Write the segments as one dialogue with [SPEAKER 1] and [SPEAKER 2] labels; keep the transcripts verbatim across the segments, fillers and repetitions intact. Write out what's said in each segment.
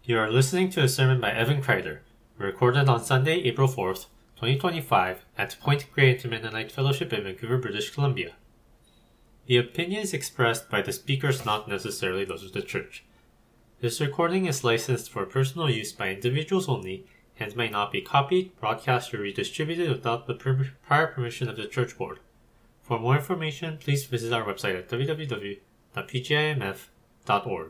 [SPEAKER 1] You are listening to a sermon by Evan Kreider, recorded on Sunday, April fourth, twenty twenty-five, at Point Grey Intermennonite Fellowship in Vancouver, British Columbia. The opinions expressed by the speakers not necessarily those of the church. This recording is licensed for personal use by individuals only and may not be copied, broadcast, or redistributed without the per- prior permission of the church board. For more information, please visit our website at w w w dot p g i m f dot org.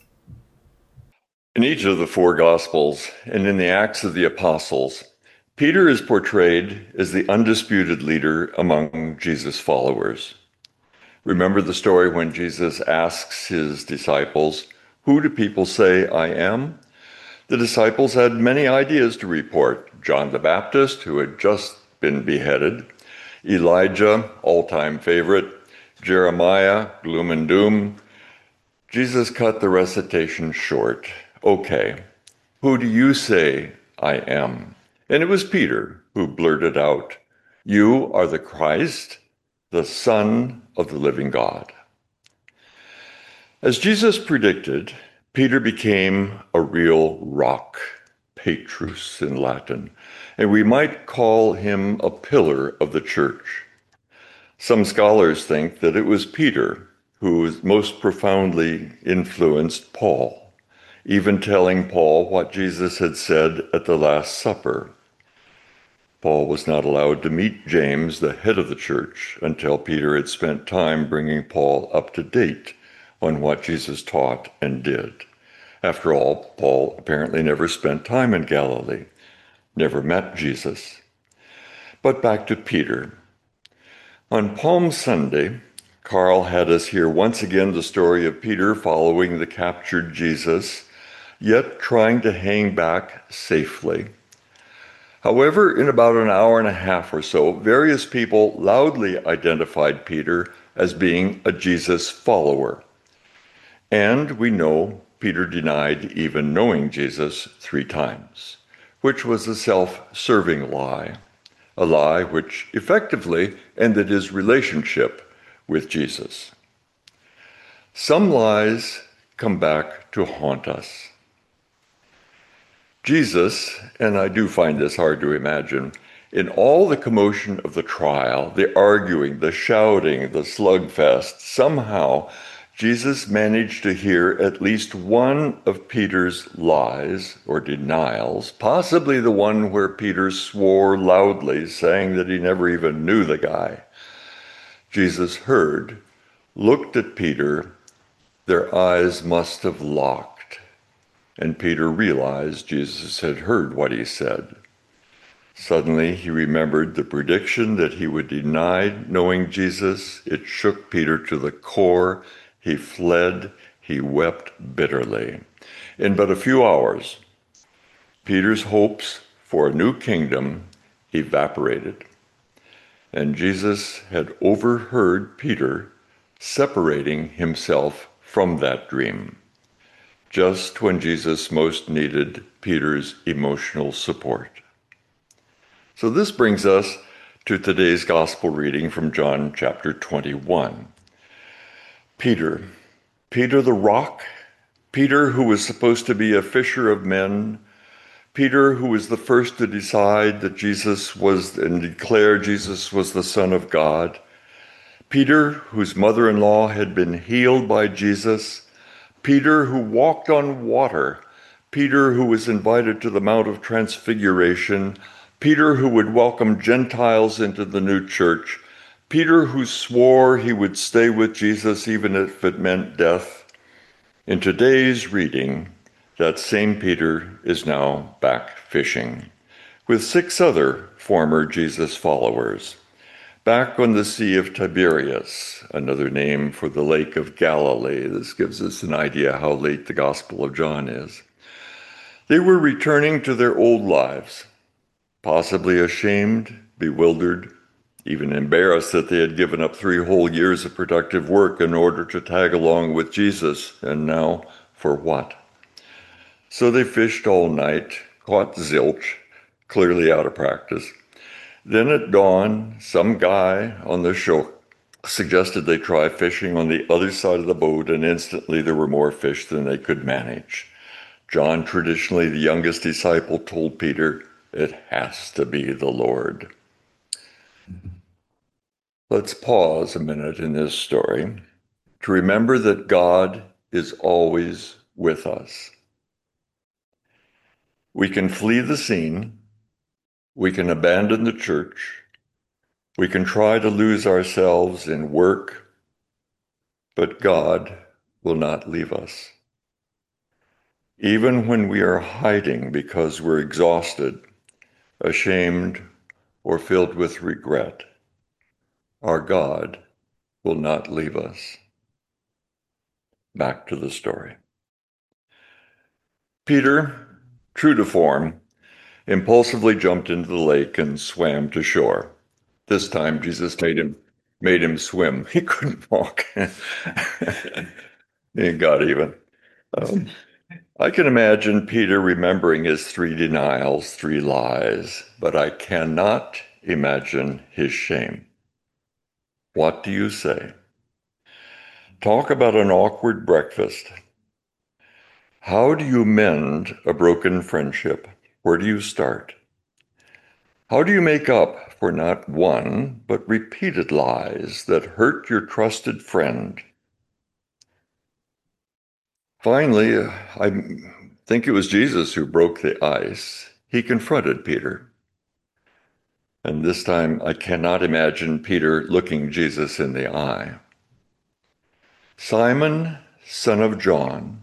[SPEAKER 2] In each of the four Gospels and in the Acts of the Apostles, Peter is portrayed as the undisputed leader among Jesus' followers. Remember the story when Jesus asks his disciples, "Who do people say I am?" The disciples had many ideas to report. John the Baptist, who had just been beheaded, Elijah, all-time favorite, Jeremiah, gloom and doom. Jesus cut the recitation short. "Okay, who do you say I am?" And it was Peter who blurted out, "You are the Christ, the Son of the living God." As Jesus predicted, Peter became a real rock, Petrus in Latin, and we might call him a pillar of the church. Some scholars think that it was Peter who most profoundly influenced Paul, even telling Paul what Jesus had said at the Last Supper. Paul was not allowed to meet James, the head of the church, until Peter had spent time bringing Paul up to date on what Jesus taught and did. After all, Paul apparently never spent time in Galilee, never met Jesus. But back to Peter. On Palm Sunday, Carl had us hear once again the story of Peter following the captured Jesus, yet trying to hang back safely. However, in about an hour and a half or so, various people loudly identified Peter as being a Jesus follower. And we know Peter denied even knowing Jesus three times, which was a self-serving lie, a lie which effectively ended his relationship with Jesus. Some lies come back to haunt us. Jesus, and I do find this hard to imagine, in all the commotion of the trial, the arguing, the shouting, the slugfest, somehow Jesus managed to hear at least one of Peter's lies or denials, possibly the one where Peter swore loudly, saying that he never even knew the guy. Jesus heard, looked at Peter, their eyes must have locked. And Peter realized Jesus had heard what he said. Suddenly, he remembered the prediction that he would deny knowing Jesus. It shook Peter to the core. He fled. He wept bitterly. In but a few hours, Peter's hopes for a new kingdom evaporated. And Jesus had overheard Peter separating himself from that dream, just when Jesus most needed Peter's emotional support. So this brings us to today's gospel reading from John chapter twenty-one. Peter, Peter the rock, Peter who was supposed to be a fisher of men, Peter who was the first to decide that Jesus was and declare Jesus was the Son of God, Peter whose mother-in-law had been healed by Jesus, Peter who walked on water, Peter who was invited to the Mount of Transfiguration, Peter who would welcome Gentiles into the new church, Peter who swore he would stay with Jesus even if it meant death. In today's reading, that same Peter is now back fishing with six other former Jesus followers, back on the Sea of Tiberias, another name for the Lake of Galilee. This gives us an idea how late the Gospel of John is. They were returning to their old lives, possibly ashamed, bewildered, even embarrassed that they had given up three whole years of productive work in order to tag along with Jesus, and now for what? So they fished all night, caught zilch, clearly out of practice. Then at dawn, some guy on the shore suggested they try fishing on the other side of the boat, and instantly there were more fish than they could manage. John, traditionally the youngest disciple, told Peter, "It has to be the Lord." Let's pause a minute in this story to remember that God is always with us. We can flee the scene, we can abandon the church, we can try to lose ourselves in work, but God will not leave us. Even when we are hiding because we're exhausted, ashamed, or filled with regret, our God will not leave us. Back to the story. Peter, true to form, impulsively jumped into the lake and swam to shore. This time, Jesus made him made him swim. He couldn't walk. He got even. Um, I can imagine Peter remembering his three denials, three lies, but I cannot imagine his shame. What do you say? Talk about an awkward breakfast. How do you mend a broken friendship? Where do you start? How do you make up for not one, but repeated lies that hurt your trusted friend? Finally, uh, I think it was Jesus who broke the ice. He confronted Peter. And this time, I cannot imagine Peter looking Jesus in the eye. "Simon, son of John,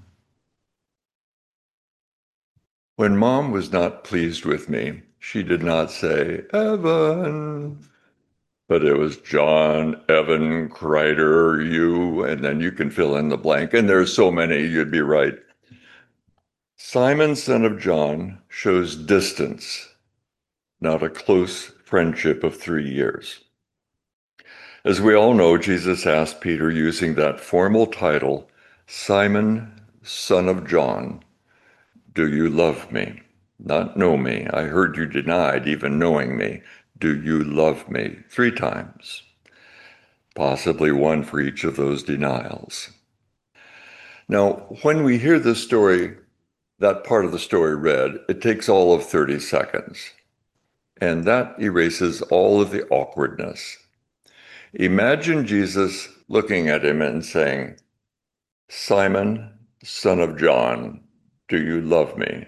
[SPEAKER 2] when Mom was not pleased with me, she did not say, 'Evan,' but it was 'John, Evan, Kreider, you,' and then you can fill in the blank. And there's so many, you'd be right. Simon, son of John, shows distance, not a close friendship of three years. As we all know, Jesus asked Peter, using that formal title, 'Simon, son of John, do you love me?' Not know me. I heard you denied even knowing me. Do you love me? Three times. Possibly one for each of those denials. Now, when we hear this story, that part of the story read, it takes all of thirty seconds. And that erases all of the awkwardness. Imagine Jesus looking at him and saying, 'Simon, son of John, do you love me?'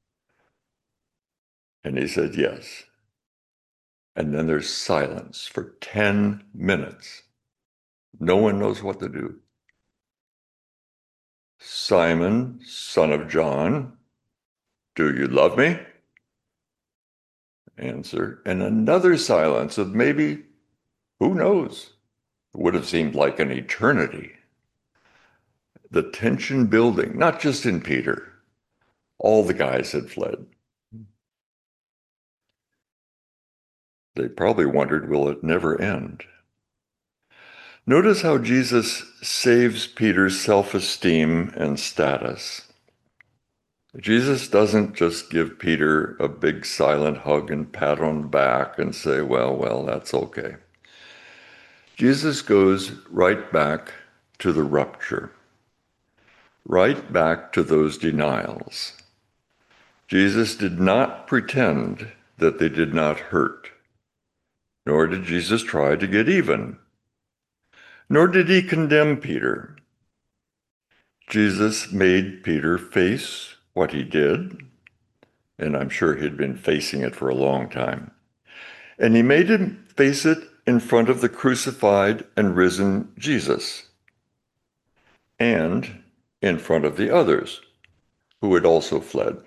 [SPEAKER 2] And he said, 'Yes.' And then there's silence for ten minutes. No one knows what to do. 'Simon, son of John, do you love me?' Answer. And another silence of maybe, who knows? It would have seemed like an eternity. The tension building, not just in Peter. All the guys had fled. They probably wondered, will it never end? Notice how Jesus saves Peter's self-esteem and status. Jesus doesn't just give Peter a big silent hug and pat on the back and say, well, well, that's okay. Jesus goes right back to the rupture, right back to those denials. Jesus did not pretend that they did not hurt, nor did Jesus try to get even, nor did he condemn Peter. Jesus made Peter face what he did, and I'm sure he'd been facing it for a long time. And he made him face it in front of the crucified and risen Jesus, and in front of the others who had also fled.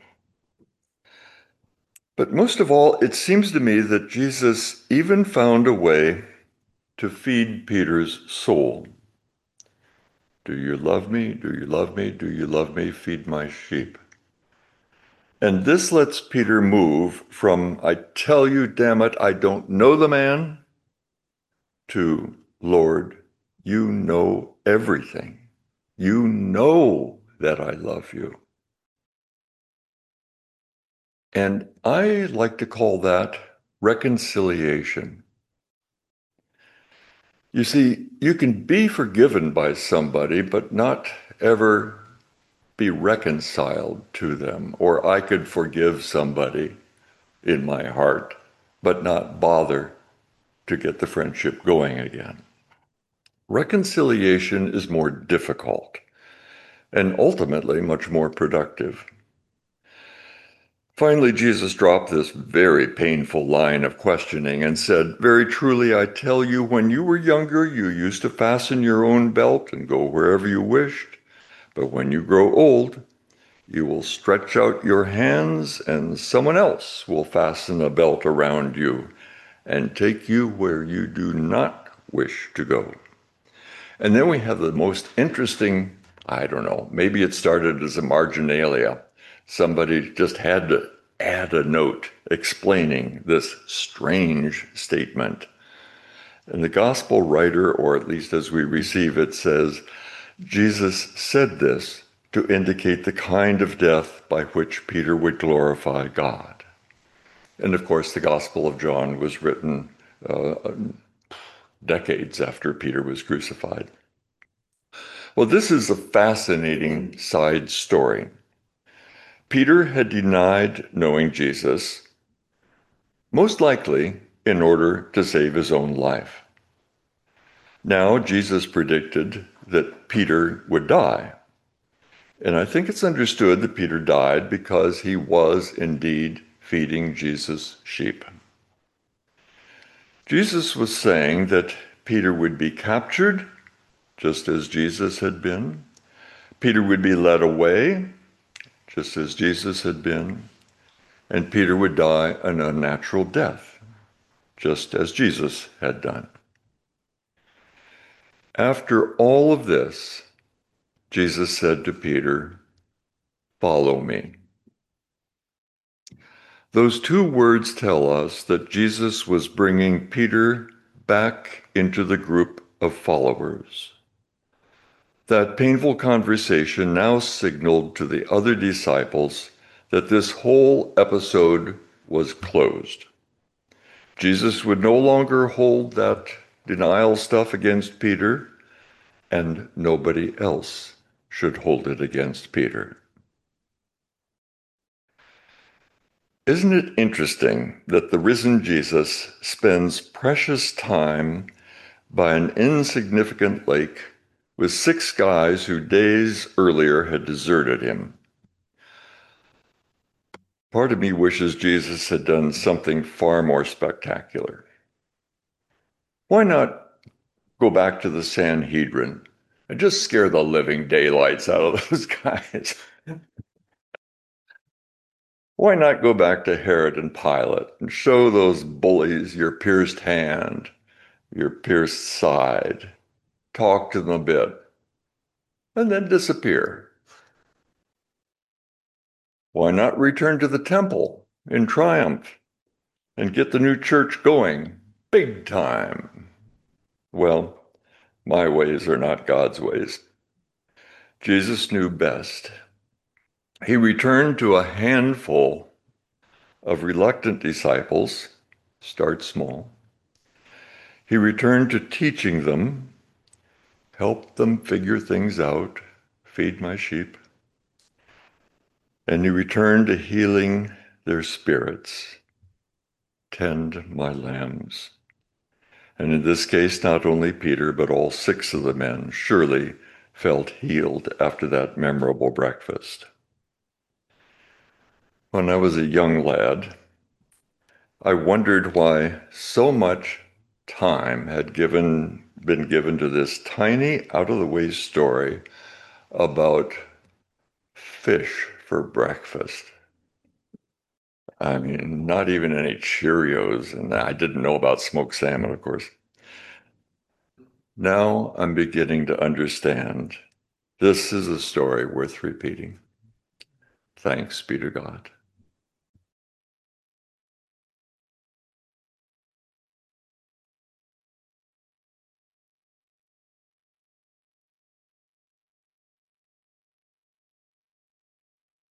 [SPEAKER 2] But most of all, it seems to me that Jesus even found a way to feed Peter's soul. Do you love me? Do you love me? Do you love me? Feed my sheep. And this lets Peter move from, I tell you, damn it, I don't know the man, to, Lord, you know everything. You know that I love you. And I like to call that reconciliation. You see, you can be forgiven by somebody, but not ever be reconciled to them, or I could forgive somebody in my heart, but not bother to get the friendship going again. Reconciliation is more difficult and ultimately much more productive. Finally, Jesus dropped this very painful line of questioning and said, "Very truly, I tell you, when you were younger, you used to fasten your own belt and go wherever you wished. But when you grow old, you will stretch out your hands and someone else will fasten a belt around you and take you where you do not wish to go." And then we have the most interesting, I don't know, maybe it started as a marginalia. Somebody just had to add a note explaining this strange statement. And the gospel writer, or at least as we receive it, says, Jesus said this to indicate the kind of death by which Peter would glorify God. And of course, the Gospel of John was written uh, decades after Peter was crucified. Well, this is a fascinating side story. Peter had denied knowing Jesus, most likely in order to save his own life. Now, Jesus predicted that Peter would die. And I think it's understood that Peter died because he was indeed feeding Jesus' sheep. Jesus was saying that Peter would be captured, just as Jesus had been. Peter would be led away, just as Jesus had been. And Peter would die an unnatural death, just as Jesus had done. After all of this, Jesus said to Peter, "Follow me." Those two words tell us that Jesus was bringing Peter back into the group of followers. That painful conversation now signaled to the other disciples that this whole episode was closed. Jesus would no longer hold that denial stuff against Peter, and nobody else should hold it against Peter. Isn't it interesting that the risen Jesus spends precious time by an insignificant lake with six guys who days earlier had deserted him? Part of me wishes Jesus had done something far more spectacular. Why not go back to the Sanhedrin and just scare the living daylights out of those guys? Why not go back to Herod and Pilate and show those bullies your pierced hand, your pierced side, talk to them a bit, and then disappear? Why not return to the temple in triumph and get the new church going big time? Well, my ways are not God's ways. Jesus knew best. He returned to a handful of reluctant disciples, start small. He returned to teaching them, help them figure things out, feed my sheep. And he returned to healing their spirits, tend my lambs. And in this case, not only Peter, but all six of the men surely felt healed after that memorable breakfast. When I was a young lad, I wondered why so much time had given, been given to this tiny, out-of-the-way story about fish for breakfast. I mean, not even any Cheerios, and I didn't know about smoked salmon, of course. Now I'm beginning to understand this is a story worth repeating. Thanks be to God.